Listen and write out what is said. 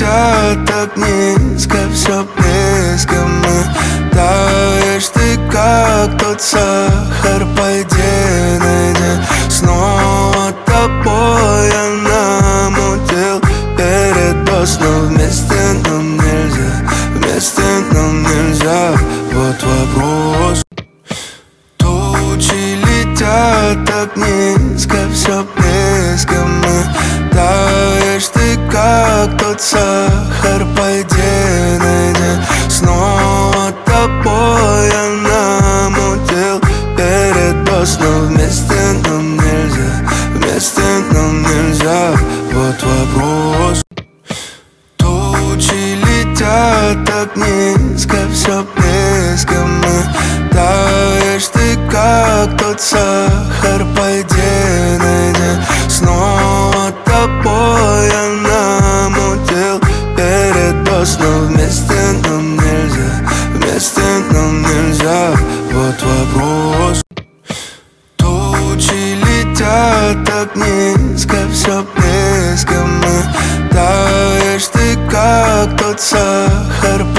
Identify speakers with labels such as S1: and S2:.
S1: летят так низко, все близко мы. Таешь ты, как тот сахар, пойди найди. Снова тобой я намутил передоз, но вместе нам нельзя, вместе нам нельзя. Вот вопрос. Тучи летят так низко, все близко мы. Таешь ты, как тот сахар, пойди найди. Снова тобой я намутил передоз, но вместе нам нельзя, вместе нам нельзя. Вот вопрос. Тучи летят так низко, все близко мы. Таешь ты, как тот сахар, пойди найди. Снова тобой я намутил передоз, но вместе нам нельзя, вместе нам нельзя. Вот вопрос. Тучи летят так низко, все близко мы. Таешь ты, как тот сахар,